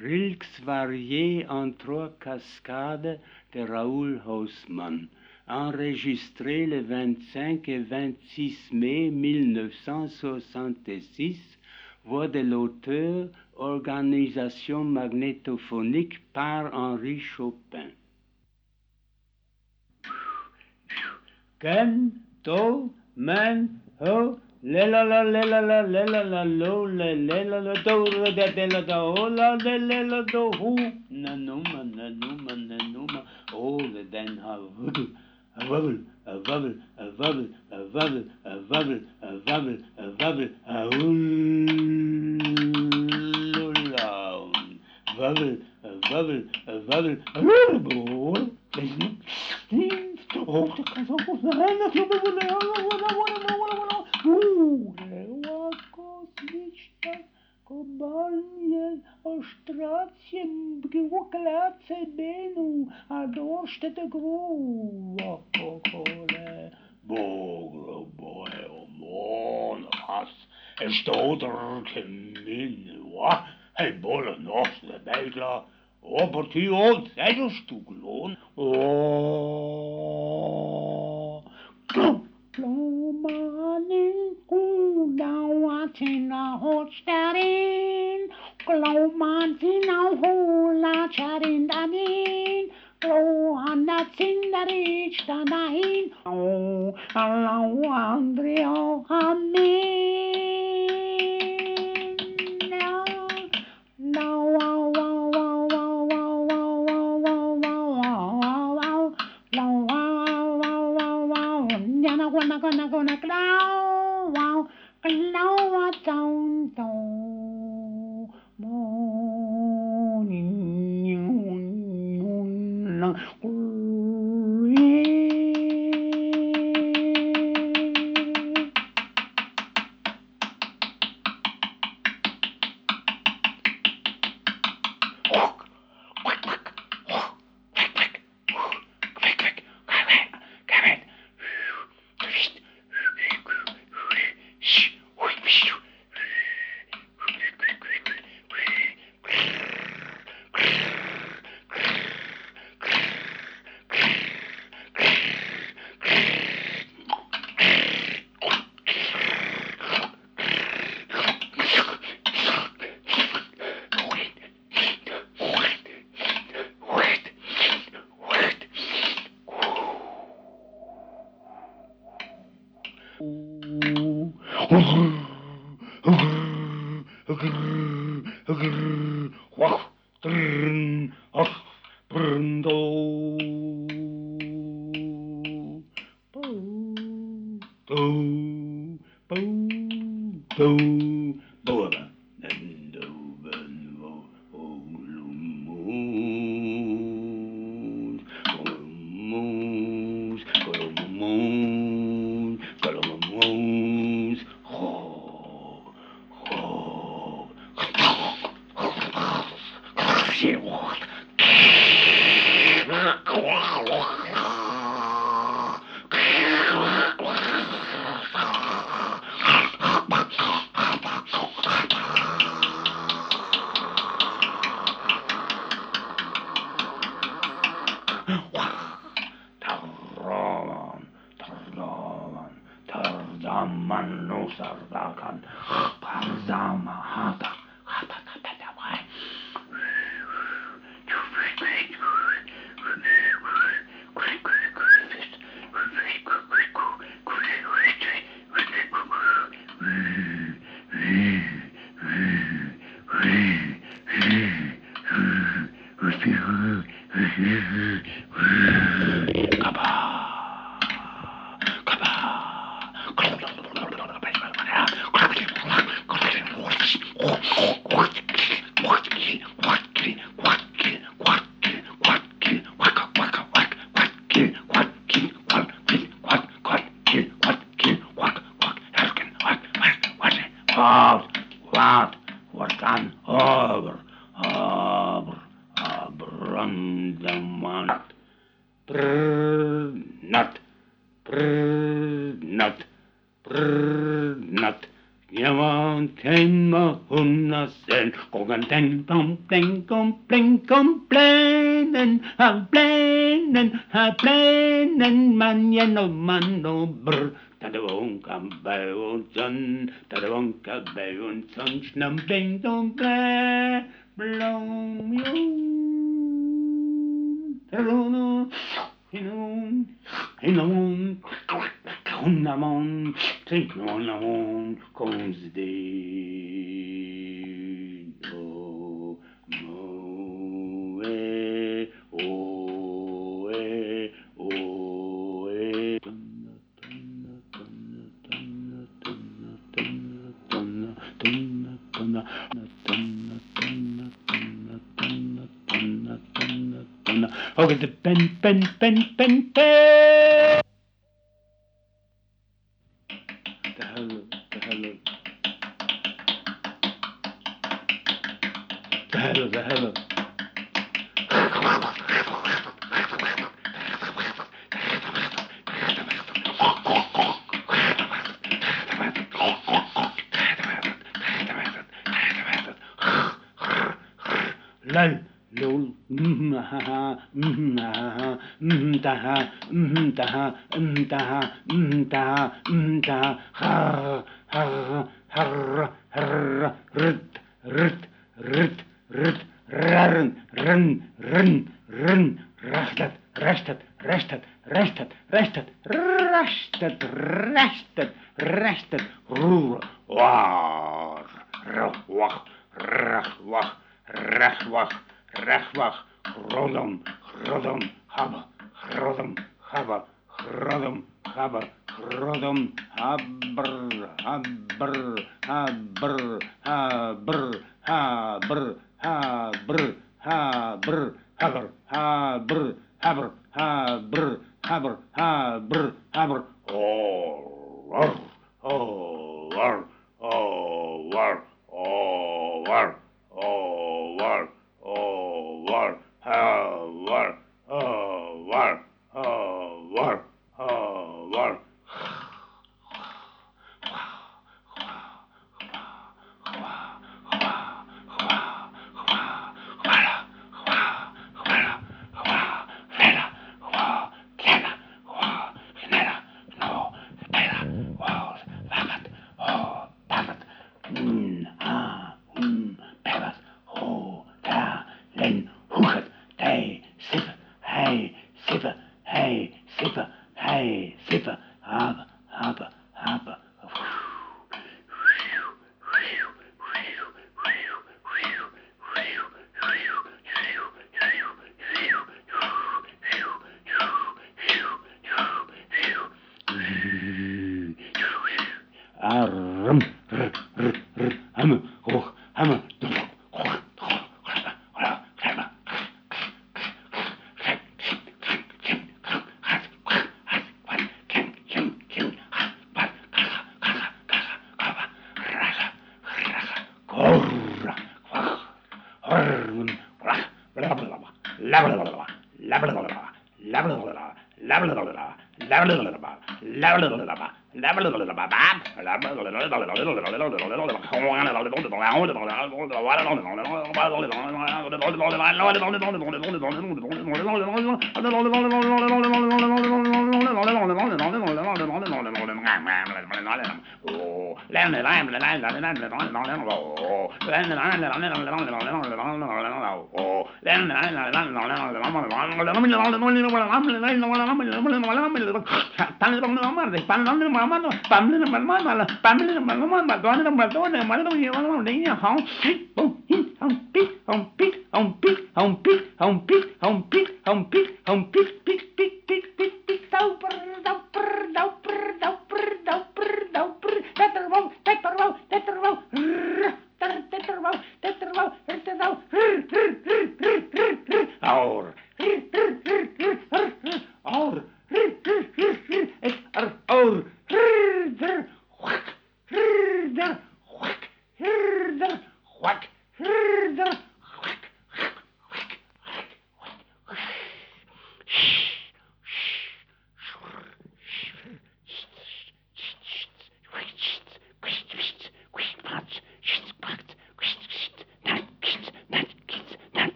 Rilks variés en trois cascades de Raoul Haussmann, enregistré le 25 et 26 mai 1966, voix de l'auteur, organisation magnétophonique par Henri Chopin. Ken, to, man, ho, le la la le la la le la la lo le la la do de la do la de la do hu nanuma oh le den ha a wobble a wobble a wobble a wobble a wobble a wobble a wobble a wobble a wobble a wobble a wobble Kosmiczna kobalnie osztracjem bgiłoklace benu, a doszte gruwa kokole. Bogro boje omon ras, stoder kemin, wa, hei bolle nos de beigla, opertie on, zedelstoeglon, Glomanin, Gudauatina Hotstarin, Glomantina Hola Charindanin, Glohanna Zindarich Danahin, Oh, Allau Andrea Amin. No, wow, wow, wow, wow, wow, wow, wow, wow, wow, wow, wow. Yana gonna glow, wow, glow a down Jawan tenma hunna sen kogan ten kom plen kom plen kom plenen ha plenen man jeno man no brr tadawon kam bayon son tadawon ka bayon son snam plen kom ple blom yo Terono hinon hinon Hunnamon, Trinknonamon, Consde, O, Moe, Oe, Oe, Okay, the pen. The hello. Lal, lol, ha ha, taha, taha, taha, taha, har, rut, run, restet, roer, war, wach, wach, rechwach, rodom, habber, rodom, habber, haber, Pebbles, ho, ta, len, hoeket, tij, sipper, hei, sipper, haber, Arm, hammer, hammer,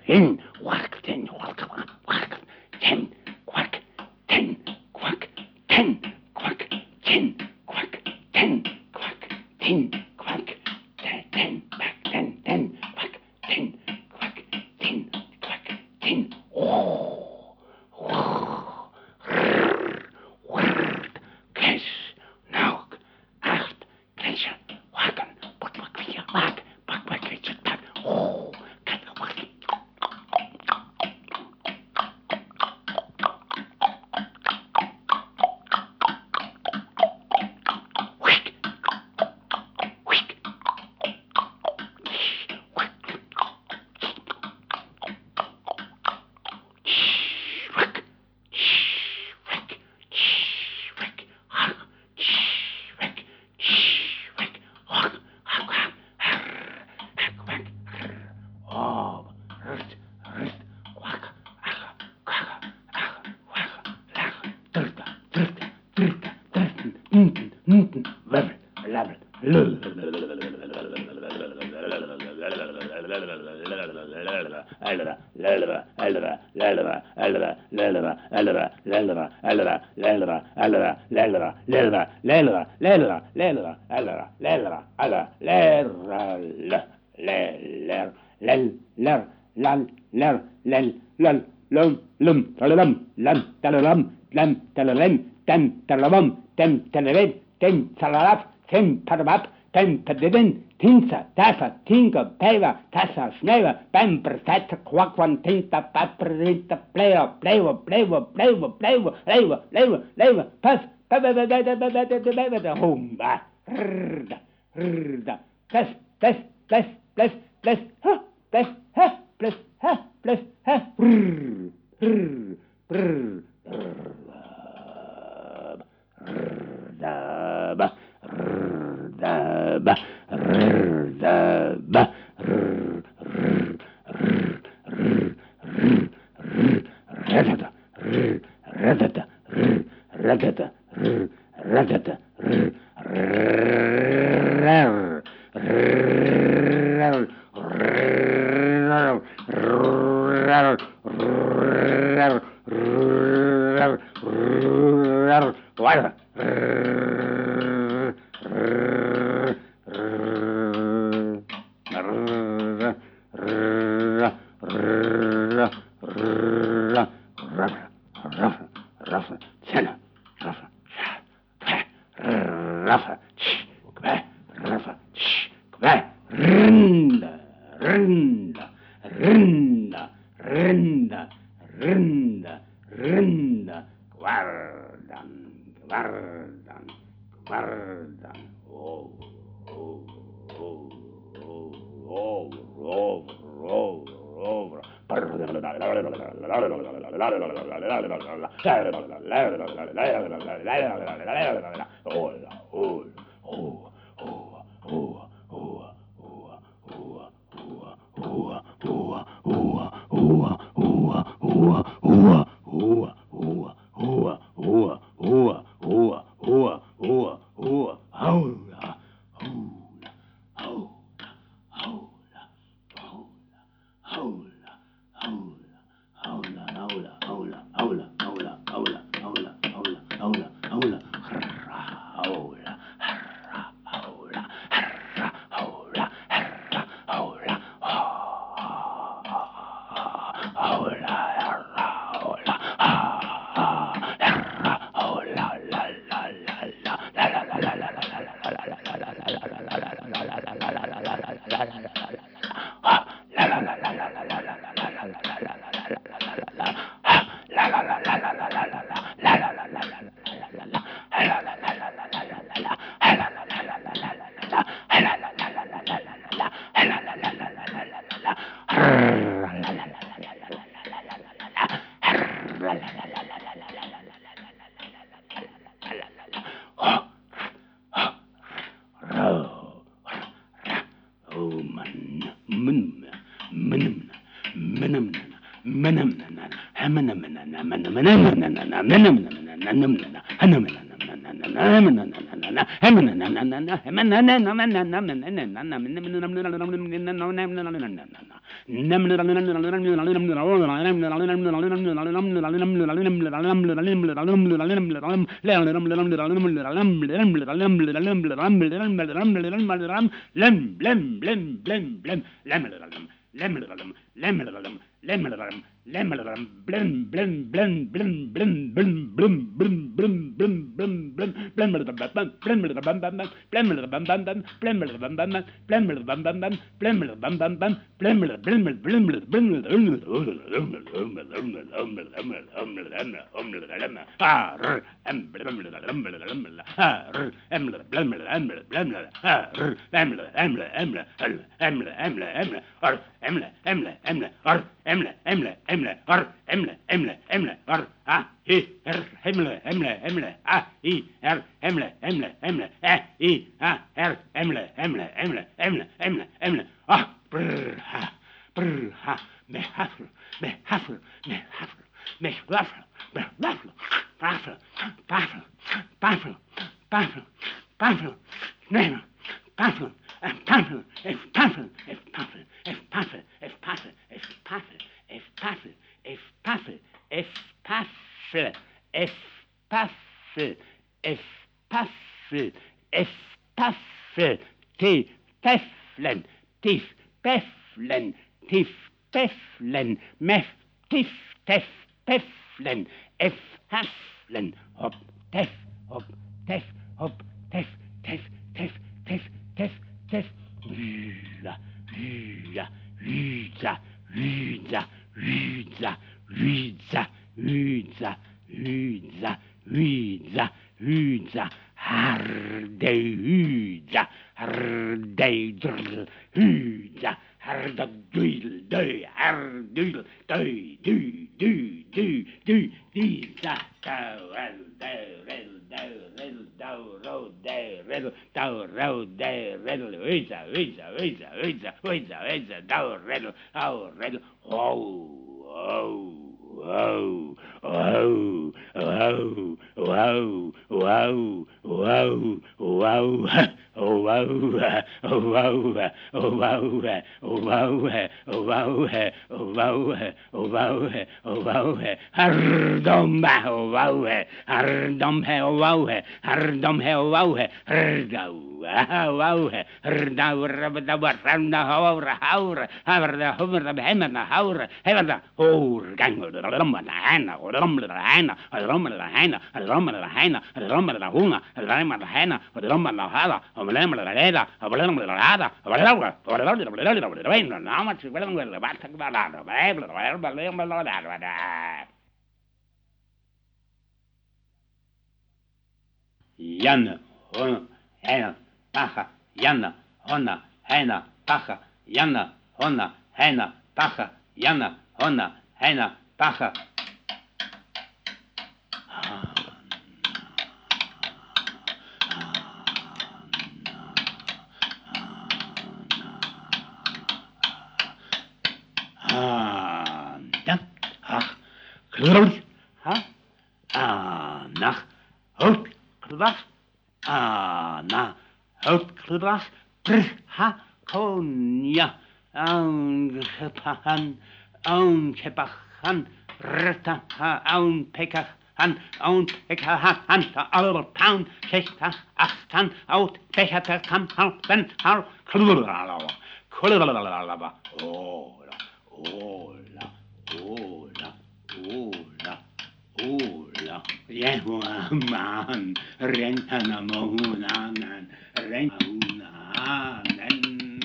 in, quack, tin, quack, quack, tin, quack, tin, quack, tin, quack, tin, quack, tin, quack, tin, quack, tin, quack, tin, tin, quack, tin, quack, tin, quack, tin. Kes, nauk, acht, kleedje, wakken, bakbakje, wak, bakbakje, tak, katwakje. Tinsa, tassa, tinga, peva, tassa, sneva, bamper, tassa, quackwan, tinta, paprita, pleva, pleva, pleva, pleva, pleva, leva, leva, leva, pass, humba, rda, rda, tess, tess, tess, tess, tess, ha, tess, ha, plus, ha, plus, ha, brr, brr, brr, rda, rda, Yana, Hona, Hena, Pacha, Yana, Hona, Hena, Pacha, Yana, Hona, Hena, Pacha, Yana, Hona, Hena, Pacha. Nach, hout, klas, na, hout, klas, ha, konya, gepahan, kepahan, retaha, pekahan, pekahan, alle pound, kesta, achtan, out, pekata, kam, ben, kulala, ola, ola, ola, ola. Ola, Yehuaman, Rentanamohunanan, Renaunanan,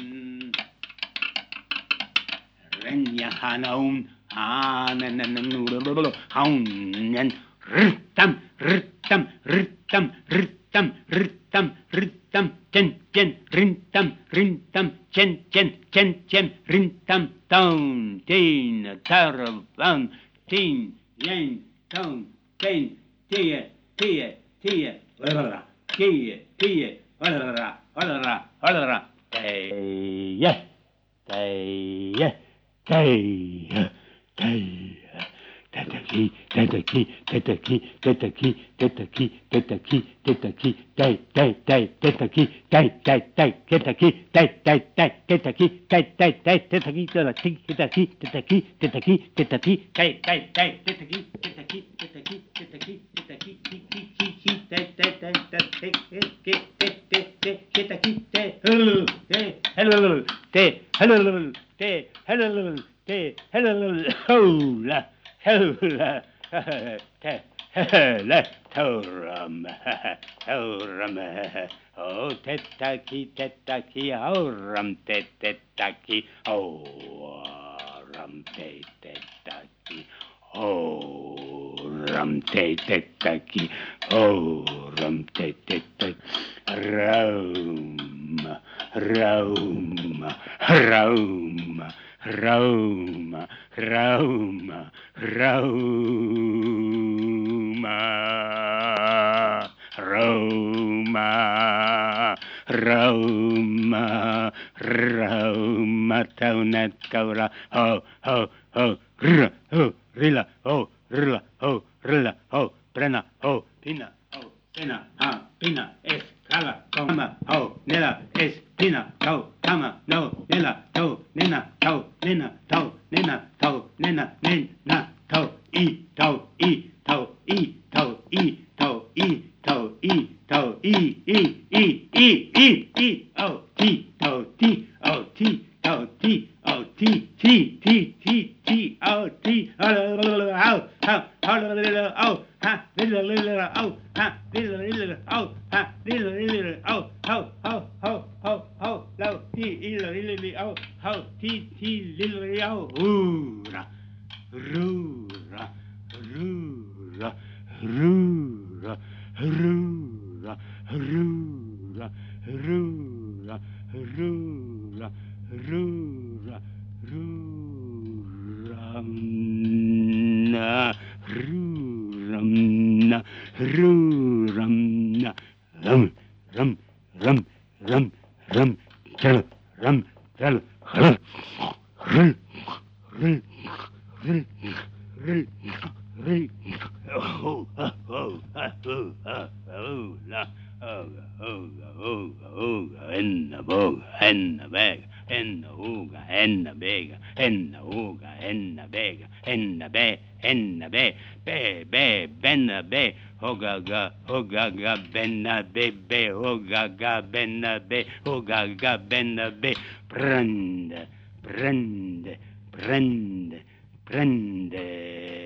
Renyahanaun, Haunen, Rittam, Rittam, Rittam, Rittam, Rittam, Rittam, Chen, Chen, Rintam, Rintam, Chen, Chen, Chen, Chen, Rintam, Town, Teen, Taravan, Teen, Yen, Town, Ten, Tia, Tia, Tia, Tia, Tia, Tia, Tia, Tia, Tia, Tia, Tetaki, tetaki, tetaki, tetaki, tetaki, tetaki, tetaki, tai, tai, tai, tetaki, tai, tai, tai, tetaki, tai, tai, tai, tetaki, tai, tai, tai, tetaki, tetaki, tetaki, tetaki, tetaki, tetaki, tai, tai, tai, tetaki, tetaki, tetaki, tetaki, tetaki, tai, tai, tai, tetaki, hello, hello, hello, hello, hello, hola, hola, hola, toram, oh, tetaki, oram, tetaki, oram, tetaki, oram, tetaki, oram, tetaki, Roma, Roma, Roma, Roma, Roma, Roma, Roma, Roma, Roma, Tauna, Taura, ho, ho, ho, rila, ho, rila, ho, rila, ho, rila, ho, prena, ho, pina, ho, pena, ha, pina, escala, coma, ho, nela, espina, tau, kama, no, nela, tau, nena, tau, nena, tau, nena, tau, nena, nena, tau, i, tau, i, tau, i, tau, i, tau, i, tau, i, tau, i, oh, ti, tau, ti, oh, ti, tau, ti, oh, ti, oh, ti, oh, ha, ha, ha, oh, ha, oh, ha, oh, ha, oh, ho, ho, ho, ho, ho, lo, ti, oh, ho, ti, oh, ura, rura, rura, rura, rura, rura, rura, rura, rura, ruramna, ruramna, ruramna, rum, rum, rum, rum, rum, tell, rum, tell, rum, rum, rum, rum, rum, rum, oh, oh, oh, oh, oh, la. In the boga, in the bag, in the ooga, in the bega, in the ooga, in the bega, in the bay, in the bay, bay, ben the bay, hoga ga, ben the bay, hoga ga, ben the bay, hoga ga, ben the bay, brand, brand, brand, brand.